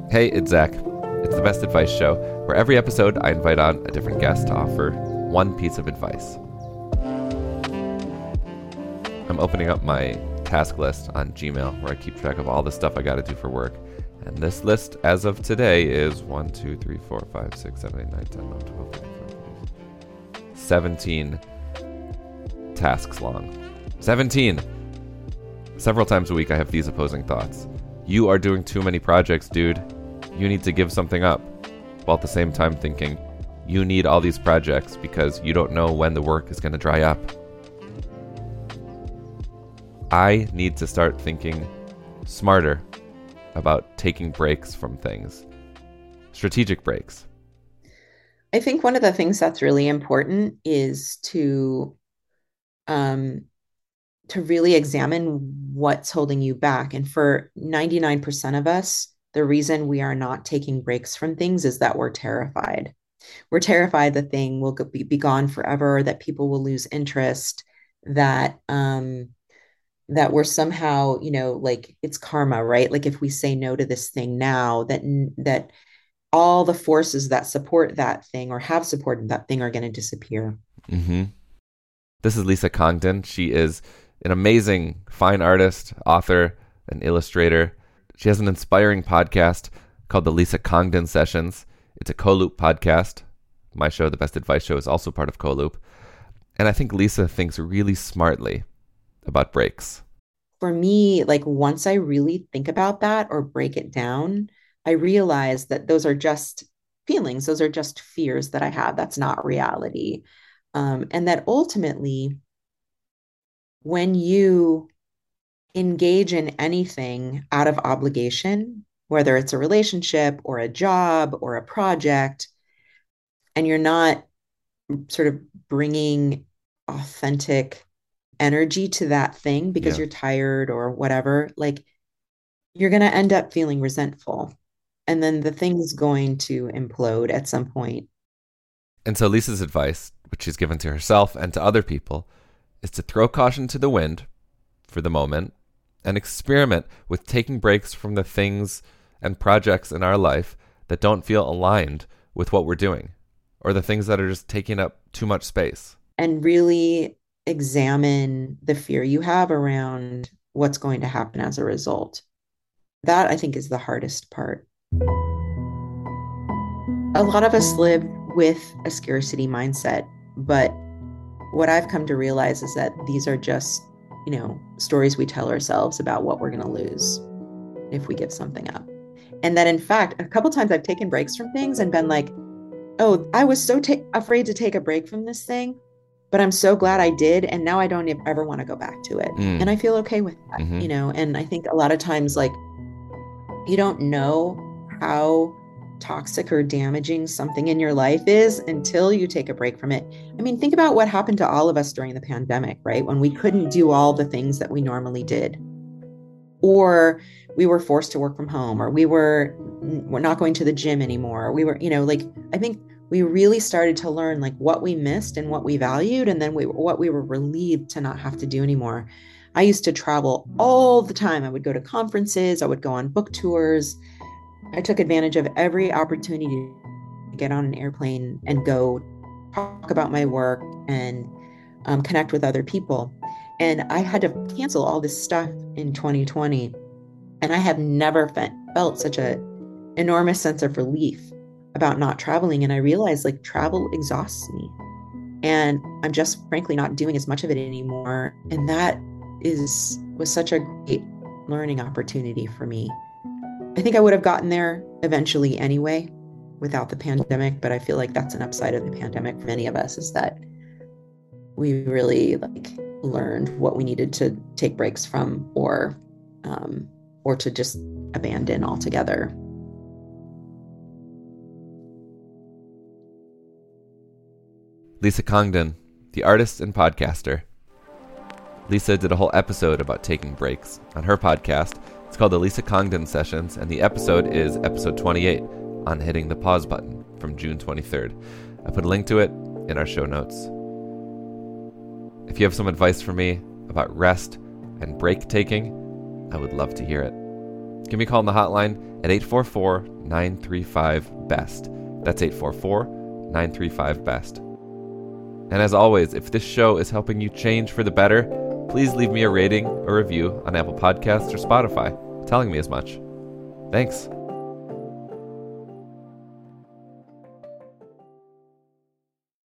Hey, it's Zach. It's the Best Advice Show, where every episode I invite on a different guest to offer one piece of advice. I'm opening up my task list on Gmail, where I keep track of all the stuff I got to do for work. And this list, as of today, is 1, 2, 3, 4, 5, 6, 7, 8, 9, 10, 11, 12, 13, 14, 17 tasks long. 17! Several times a week I have these opposing thoughts. You are doing too many projects, dude. You need to give something up. While at the same time thinking, you need all these projects because you don't know when the work is going to dry up. I need to start thinking smarter about taking breaks from things. Strategic breaks. I think one of the things that's really important is to really examine what's holding you back. And for 99% of us, the reason we are not taking breaks from things is that we're terrified. We're terrified the thing will be gone forever, that people will lose interest, that we're somehow, like it's karma, right? Like if we say no to this thing now, that all the forces that support that thing or have supported that thing are going to disappear. Mm-hmm. This is Lisa Congdon. She is an amazing fine artist, author, and illustrator. She has an inspiring podcast called the Lisa Congdon Sessions. It's a Co-Loop podcast. My show, The Best Advice Show, is also part of Co-Loop. And I think Lisa thinks really smartly about breaks. For me, like once I really think about that or break it down, I realize that those are just feelings. Those are just fears that I have. That's not reality. And that ultimately, when you engage in anything out of obligation, whether it's a relationship or a job or a project, and you're not sort of bringing authentic energy to that thing because Yeah. you're tired or whatever, like you're going to end up feeling resentful. And then the thing's going to implode at some point. And so Lisa's advice, which she's given to herself and to other people, is to throw caution to the wind for the moment and experiment with taking breaks from the things and projects in our life that don't feel aligned with what we're doing, or the things that are just taking up too much space. And really examine the fear you have around what's going to happen as a result. That I think is the hardest part. A lot of us live with a scarcity mindset, but what I've come to realize is that these are just, stories we tell ourselves about what we're going to lose if we give something up. And that in fact, a couple times I've taken breaks from things and been like, oh, I was so afraid to take a break from this thing, but I'm so glad I did. And now I don't ever want to go back to it. And I feel okay with that, Mm-hmm. and I think a lot of times, like, you don't know how toxic or damaging something in your life is until you take a break from it. I mean, think about what happened to all of us during the pandemic, right? When we couldn't do all the things that we normally did, or we were forced to work from home, or we're not going to the gym anymore. We were, like, I think we really started to learn like what we missed and what we valued, and then what we were relieved to not have to do anymore. I used to travel all the time. I would go to conferences, I would go on book tours. I took advantage of every opportunity to get on an airplane and go talk about my work and connect with other people. And I had to cancel all this stuff in 2020. And I have never felt such a enormous sense of relief about not traveling. And I realized like travel exhausts me. And I'm just frankly not doing as much of it anymore. And that was such a great learning opportunity for me. I think I would have gotten there eventually anyway without the pandemic, but I feel like that's an upside of the pandemic for many of us, is that we really like learned what we needed to take breaks from, or to just abandon altogether. Lisa Congdon, the artist and podcaster. Lisa did a whole episode about taking breaks on her podcast. It's called the Lisa Congdon Sessions, and the episode is episode 28 on hitting the pause button from June 23rd. I put a link to it in our show notes. If you have some advice for me about rest and break taking, I would love to hear it. Give me a call on the hotline at 844-935-BEST. That's 844-935-BEST. And as always, if this show is helping you change for the better, please leave me a rating or review on Apple Podcasts or Spotify, telling me as much. Thanks.